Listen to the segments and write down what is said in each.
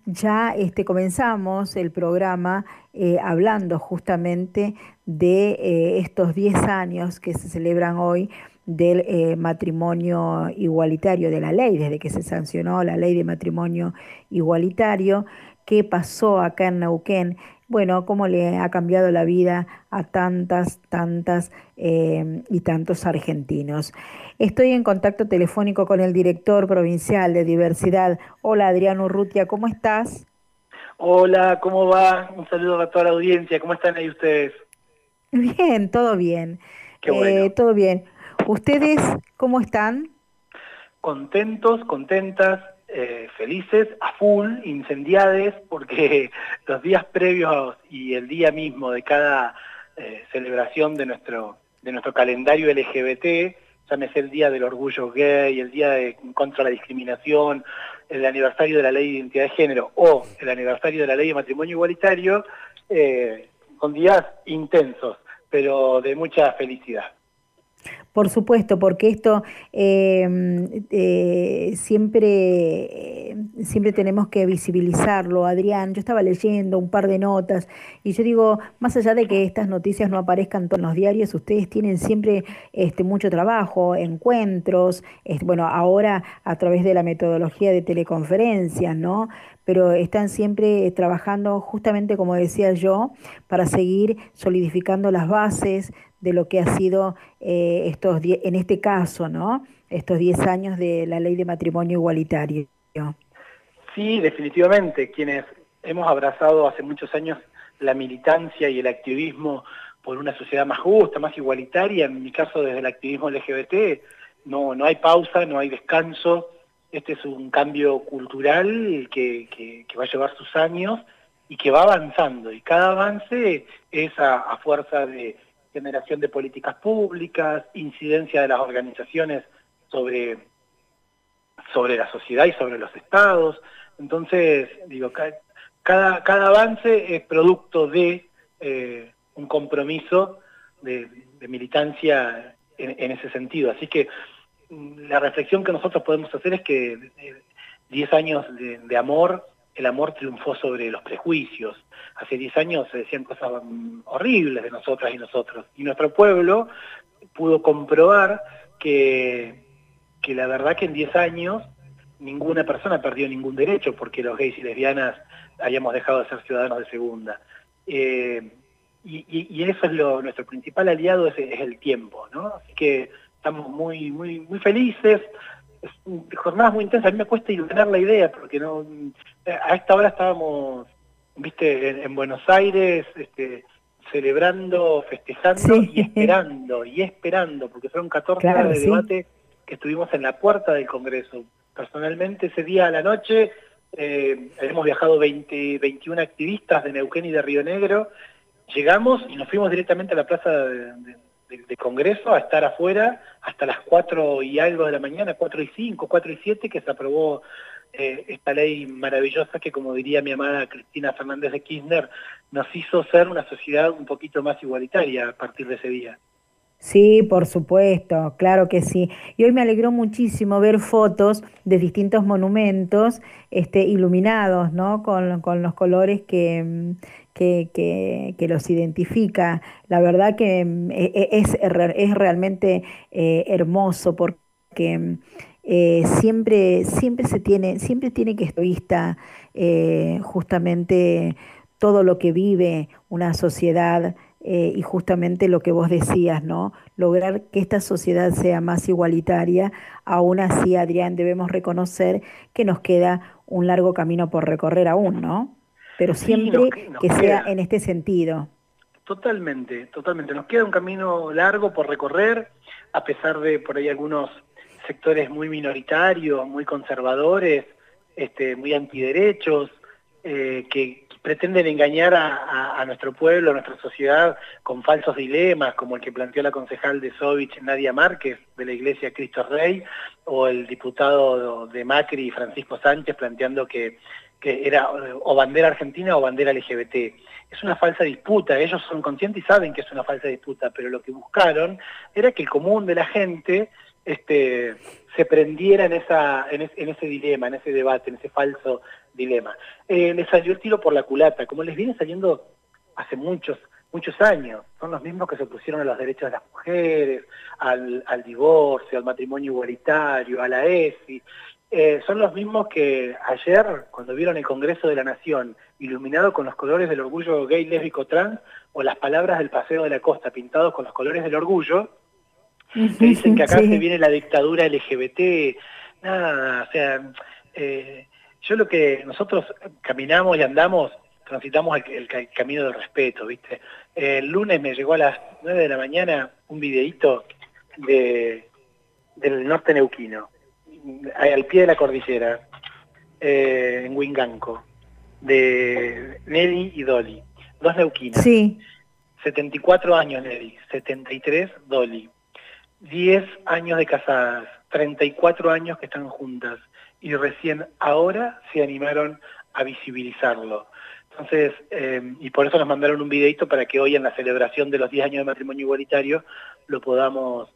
ya comenzamos el programa hablando justamente de estos 10 años que se celebran hoy del matrimonio igualitario, de la ley, desde que se sancionó la ley de matrimonio igualitario. ¿Qué pasó acá en Neuquén? Bueno, cómo le ha cambiado la vida a tantas y tantos argentinos. Estoy en contacto telefónico con el director provincial de diversidad. Hola Adriano Urrutia, ¿cómo estás? Hola, ¿cómo va? Un saludo a toda la audiencia. ¿Cómo están ahí ustedes? Bien, todo bien, Qué bueno. todo bien. ¿Ustedes cómo están? Contentos, contentas, felices, a full, incendiades, porque los días previos y el día mismo de cada celebración de nuestro calendario LGBT, llámese el Día del Orgullo Gay, el Día contra la Discriminación, el aniversario de la Ley de Identidad de Género o el aniversario de la Ley de Matrimonio Igualitario, son días intensos, pero de mucha felicidad. Por supuesto, porque esto siempre tenemos que visibilizarlo, Adrián. Yo estaba leyendo un par de notas y yo digo, más allá de que estas noticias no aparezcan todos los diarios, ustedes tienen siempre mucho trabajo, encuentros, bueno, ahora a través de la metodología de teleconferencias, ¿no? Pero están siempre trabajando justamente, como decía yo, para seguir solidificando las bases de lo que ha sido en este caso, ¿no? Estos 10 años de la ley de matrimonio igualitario. Sí, definitivamente, quienes hemos abrazado hace muchos años la militancia y el activismo por una sociedad más justa, más igualitaria, en mi caso desde el activismo LGBT, no hay pausa, no hay descanso. Este es un cambio cultural que va a llevar sus años y que va avanzando, y cada avance es a fuerza de generación de políticas públicas, incidencia de las organizaciones sobre la sociedad y sobre los estados. Entonces, digo, cada avance es producto de un compromiso de militancia en ese sentido. Así que la reflexión que nosotros podemos hacer es que 10 años de amor, el amor triunfó sobre los prejuicios. Hace 10 años se decían cosas horribles de nosotras y nosotros. Y nuestro pueblo pudo comprobar que la verdad que en 10 años ninguna persona perdió ningún derecho porque los gays y lesbianas hayamos dejado de ser ciudadanos de segunda. Eh, y eso es nuestro principal aliado, es el tiempo, ¿no? Así que estamos muy felices, jornadas muy intensas. A mí me cuesta iluminar la idea porque no, a esta hora estábamos, viste, en Buenos Aires, celebrando, festejando Sí, y esperando, porque fueron 14 horas claro, de sí. debate que estuvimos en la puerta del Congreso. Personalmente ese día a la noche hemos viajado 21 activistas de Neuquén y de Río Negro. Llegamos y nos fuimos directamente a la plaza de Congreso a estar afuera hasta las 4 y algo de la mañana, 4 y 5, 4 y 7, que se aprobó esta ley maravillosa que, como diría mi amada Cristina Fernández de Kirchner, nos hizo ser una sociedad un poquito más igualitaria a partir de ese día. Sí, por supuesto, claro que sí. Y hoy me alegró muchísimo ver fotos de distintos monumentos, iluminados, ¿no? Con los colores que los identifica. La verdad que es realmente hermoso porque siempre tiene que estar vista justamente todo lo que vive una sociedad y justamente lo que vos decías, ¿no? Lograr que esta sociedad sea más igualitaria. Aún así, Adrián, debemos reconocer que nos queda un largo camino por recorrer aún, ¿no? Pero Sí, siempre nos que sea queda. en este sentido. Totalmente, totalmente. Nos queda un camino largo por recorrer, a pesar de por ahí algunos sectores muy minoritarios, muy conservadores, muy antiderechos, que pretenden engañar a nuestro pueblo, a nuestra sociedad, con falsos dilemas, como el que planteó la concejal de Sovich, Nadia Márquez, de la Iglesia Cristo Rey, o el diputado de Macri, Francisco Sánchez, planteando que era o bandera argentina o bandera LGBT. Es una falsa disputa, ellos son conscientes y saben que es una falsa disputa, pero lo que buscaron era que el común de la gente se prendiera en ese dilema, en ese debate, en ese falso dilema. Les salió el tiro por la culata, como les viene saliendo hace muchos años. Son los mismos que se opusieron a los derechos de las mujeres, al divorcio, al matrimonio igualitario, a la ESI. Son los mismos que ayer, cuando vieron el Congreso de la Nación, iluminado con los colores del orgullo gay, lésbico, trans, o las palabras del Paseo de la Costa pintados con los colores del orgullo, que dicen que acá se viene la dictadura LGBT, nada, o sea, yo lo que nosotros caminamos y andamos, transitamos el camino del respeto, ¿viste? El lunes me llegó a las 9 de la mañana un videíto del norte neuquino, al pie de la cordillera, en Huinganco, de Nelly y Dolly, dos neuquinas. Sí. 74 años Nelly, 73 Dolly, 10 años de casadas, 34 años que están juntas, y recién ahora se animaron a visibilizarlo. Entonces, y por eso nos mandaron un videito para que hoy en la celebración de los 10 años de matrimonio igualitario lo podamos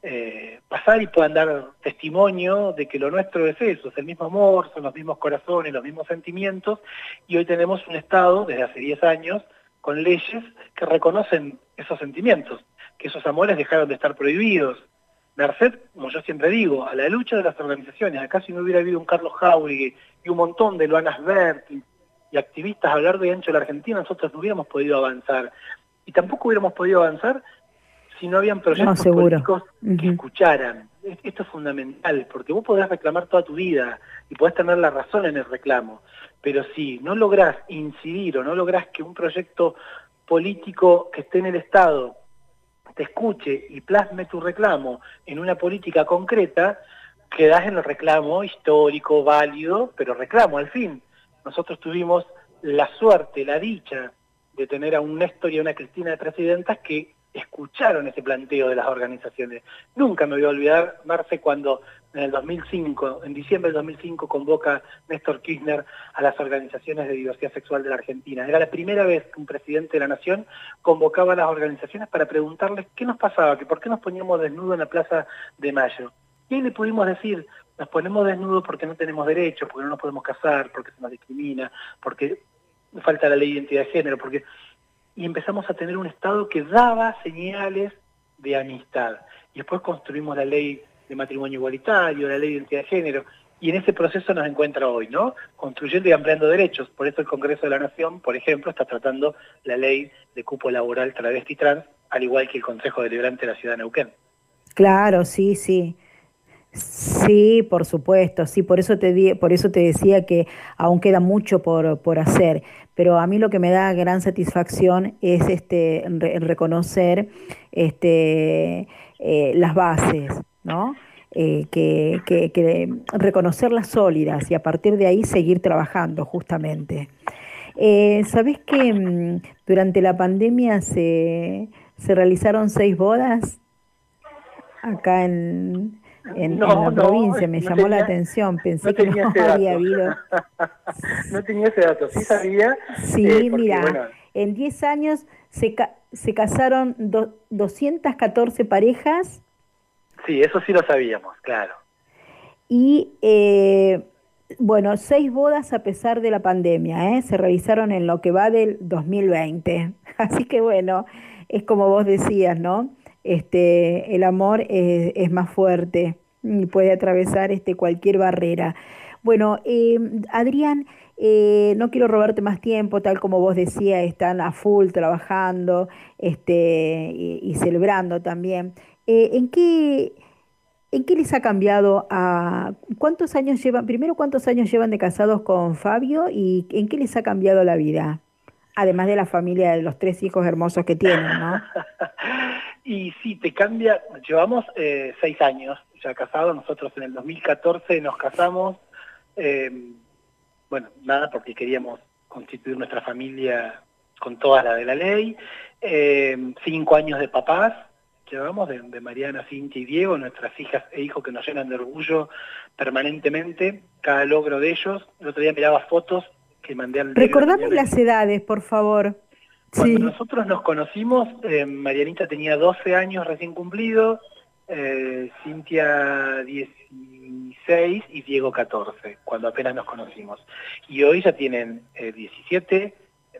pasar y puedan dar testimonio de que lo nuestro es eso, es el mismo amor, son los mismos corazones, los mismos sentimientos, y hoy tenemos un Estado, desde hace 10 años, con leyes que reconocen esos sentimientos, que esos amores dejaron de estar prohibidos. Merced, como yo siempre digo, a la lucha de las organizaciones. Acá si no hubiera habido un Carlos Jauregui y un montón de Luanas Berti y activistas a lo largo y ancho de la Argentina, nosotros no hubiéramos podido avanzar. Y tampoco hubiéramos podido avanzar si no habían proyectos políticos que escucharan. Esto es fundamental, porque vos podés reclamar toda tu vida y podés tener la razón en el reclamo, pero si no lográs incidir o no lográs que un proyecto político que esté en el Estado te escuche y plasme tu reclamo en una política concreta, quedás en el reclamo histórico, válido, pero reclamo al fin. Nosotros tuvimos la suerte, la dicha de tener a un Néstor y a una Cristina de presidentas que escucharon ese planteo de las organizaciones. Nunca me voy a olvidar, Marce, cuando en el 2005, en diciembre del 2005, convoca Néstor Kirchner a las organizaciones de diversidad sexual de la Argentina. Era la primera vez que un presidente de la Nación convocaba a las organizaciones para preguntarles qué nos pasaba, que por qué nos poníamos desnudos en la Plaza de Mayo. Y ahí le pudimos decir, nos ponemos desnudos porque no tenemos derechos, porque no nos podemos casar, porque se nos discrimina, porque falta la ley de identidad de género, porque... Y empezamos a tener un Estado que daba señales de amistad. Y después construimos la ley de matrimonio igualitario, la ley de identidad de género, y en ese proceso nos encuentra hoy, ¿no? Construyendo y ampliando derechos. Por eso el Congreso de la Nación, por ejemplo, está tratando la ley de cupo laboral travesti trans, al igual que el Consejo Deliberante de la Ciudad de Neuquén. Claro, sí, sí. Sí, por supuesto, sí, por eso te decía que aún queda mucho por hacer, pero a mí lo que me da gran satisfacción es reconocer las bases, ¿no? Que reconocerlas sólidas y a partir de ahí seguir trabajando justamente. ¿Sabés que durante la pandemia se realizaron 6 bodas acá en la provincia? Me llamó la atención, pensé que no había habido. No tenía ese dato, sí sabía. Sí, mira, bueno, en 10 años se casaron 214 parejas. Sí, eso sí lo sabíamos, claro. Y bueno, 6 bodas a pesar de la pandemia, se realizaron en lo que va del 2020. Así que bueno, es como vos decías, ¿no? El amor es más fuerte y puede atravesar cualquier barrera. Bueno, Adrián, no quiero robarte más tiempo, tal como vos decías, están a full trabajando y celebrando también. ¿En qué les ha cambiado cuántos años llevan, primero cuántos años llevan de casados con Fabio y en qué les ha cambiado la vida? Además de la familia de los 3 hijos hermosos que tienen, ¿no? Y sí, te cambia, llevamos 6 años ya casados, nosotros en el 2014 nos casamos, bueno, nada, porque queríamos constituir nuestra familia con toda la de la ley, 5 años de papás, llevamos de Mariana, Cintia y Diego, nuestras hijas e hijos que nos llenan de orgullo permanentemente, cada logro de ellos. El otro día miraba fotos que mandé al... Recordame las edades, por favor. Cuando nosotros nos conocimos, Marianita tenía 12 años recién cumplidos, Cintia 16 y Diego 14, cuando apenas nos conocimos. Y hoy ya tienen 17,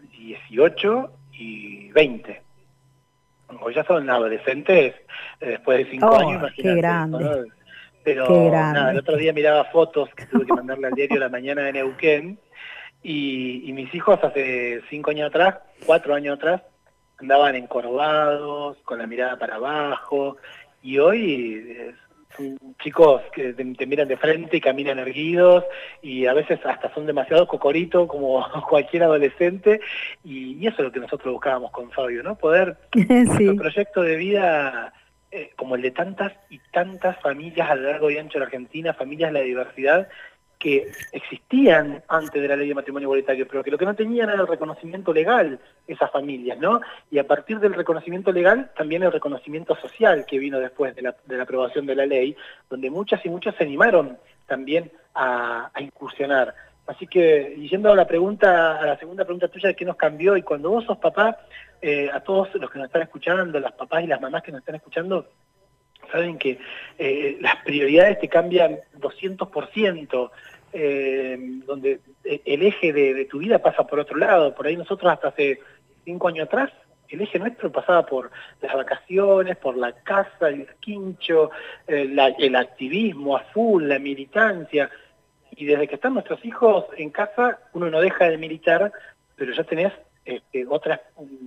18 y 20. Hoy ya son adolescentes, después de 5 años, imagínate. Qué grande. ¿No? Pero qué grande. Nada, el otro día miraba fotos que tuve que mandarle al diario La Mañana de Neuquén, y mis hijos hace 5 años atrás, 4 años atrás, andaban encorvados, con la mirada para abajo, y hoy son chicos que te miran de frente y caminan erguidos, y a veces hasta son demasiado cocorito como cualquier adolescente, y eso es lo que nosotros buscábamos con Fabio, ¿no? Poder, nuestro proyecto de vida, como el de tantas y tantas familias a lo largo y ancho de la Argentina, familias de la diversidad, que existían antes de la ley de matrimonio igualitario, pero que lo que no tenían era el reconocimiento legal, esas familias, ¿no? Y a partir del reconocimiento legal, también el reconocimiento social que vino después de la aprobación de la ley, donde muchas y muchos se animaron también a incursionar. Así que, yendo a la segunda pregunta tuya de qué nos cambió, y cuando vos sos papá, a todos los que nos están escuchando, las papás y las mamás que nos están escuchando, saben que las prioridades te cambian 200%, donde el eje de tu vida pasa por otro lado. Por ahí nosotros hasta hace 5 años atrás, el eje nuestro pasaba por las vacaciones, por la casa, el quincho, el activismo a full, la militancia. Y desde que están nuestros hijos en casa, uno no deja de militar, pero ya tenés otra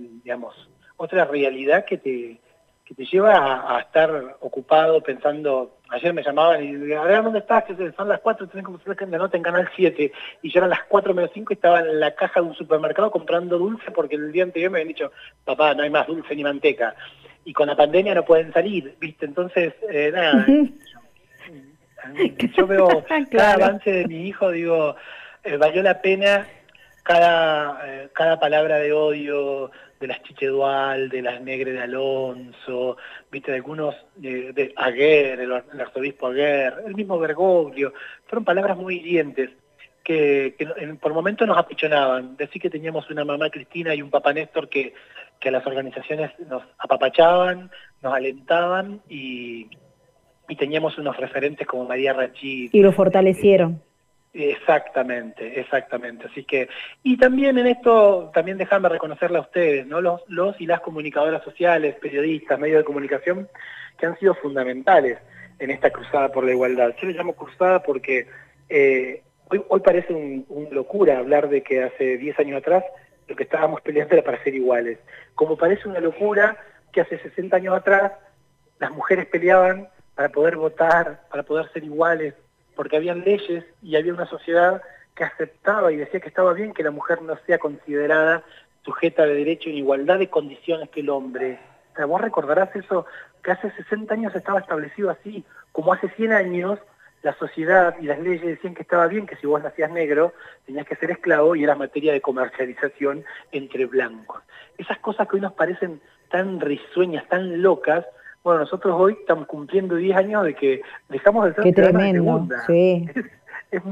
realidad que te lleva a estar ocupado pensando. Ayer me llamaban y decían, a ver, ¿dónde estás? Que son las 4, tenés que buscar la nota en Canal 7. Y ya eran las 4 menos 5 y estaba en la caja de un supermercado comprando dulce, porque el día anterior me habían dicho, papá, no hay más dulce ni manteca. Y con la pandemia no pueden salir, ¿viste? Entonces, nada. Yo veo cada avance de mi hijo, digo, valió la pena cada palabra de odio de las Chiche Dual, de las Negre de Alonso, viste, de algunos, de Aguer, el arzobispo Aguer, el mismo Bergoglio. Fueron palabras muy hirientes que por momentos nos apichonaban. Decir que teníamos una mamá Cristina y un papá Néstor que a las organizaciones nos apapachaban, nos alentaban, y teníamos unos referentes como María Rachid. Y lo fortalecieron. Exactamente. Así que, y también en esto, también déjame reconocerle a ustedes, ¿no? Los y las comunicadoras sociales, periodistas, medios de comunicación, que han sido fundamentales en esta cruzada por la igualdad. Yo le llamo cruzada porque hoy parece una locura hablar de que hace 10 años atrás lo que estábamos peleando era para ser iguales. Como parece una locura que hace 60 años atrás las mujeres peleaban para poder votar, para poder ser iguales, porque habían leyes y había una sociedad que aceptaba y decía que estaba bien que la mujer no sea considerada sujeta de derecho en igualdad de condiciones que el hombre. O sea, vos recordarás eso, que hace 60 años estaba establecido así, como hace 100 años la sociedad y las leyes decían que estaba bien que si vos nacías negro tenías que ser esclavo y era materia de comercialización entre blancos. Esas cosas que hoy nos parecen tan risueñas, tan locas. Bueno, nosotros hoy estamos cumpliendo 10 años de que dejamos de ser Qué ciudadanos tremendo, de segunda. Sí. Es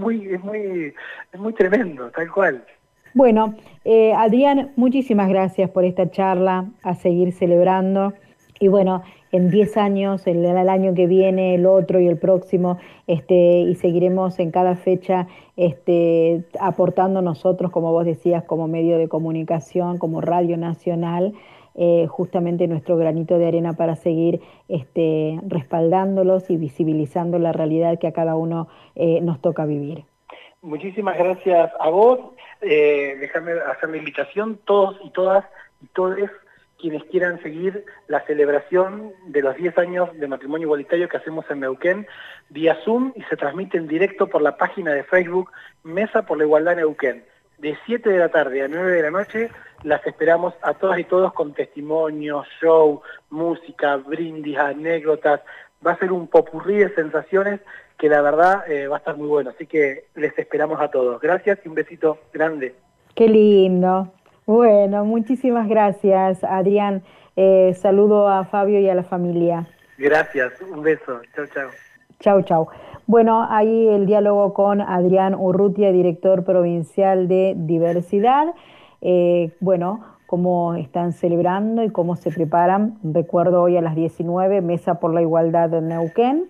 muy tremendo, tal cual. Bueno, Adrián, muchísimas gracias por esta charla, a seguir celebrando. Y bueno, en 10 años, el año que viene, el otro y el próximo, y seguiremos en cada fecha aportando nosotros, como vos decías, como medio de comunicación, como Radio Nacional, justamente nuestro granito de arena para seguir respaldándolos y visibilizando la realidad que a cada uno nos toca vivir. Muchísimas gracias a vos. Déjame hacer la invitación, todos y todas y todes quienes quieran seguir la celebración de los 10 años de matrimonio igualitario que hacemos en Neuquén vía Zoom, y se transmite en directo por la página de Facebook Mesa por la Igualdad Neuquén. De 7 de la tarde a 9 de la noche las esperamos a todas y todos con testimonios, show, música, brindis, anécdotas. Va a ser un popurrí de sensaciones que la verdad va a estar muy bueno. Así que les esperamos a todos. Gracias y un besito grande. Qué lindo. Bueno, muchísimas gracias, Adrián. Saludo a Fabio y a la familia. Gracias, un beso. Chau, chau. Chau, chau. Bueno, ahí el diálogo con Adrián Urrutia, director provincial de Diversidad. Bueno, cómo están celebrando y cómo se preparan. Recuerdo hoy a las 19, Mesa por la Igualdad de Neuquén,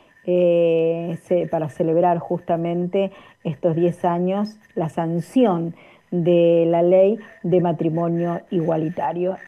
para celebrar justamente estos 10 años, la sanción de la ley de matrimonio igualitario.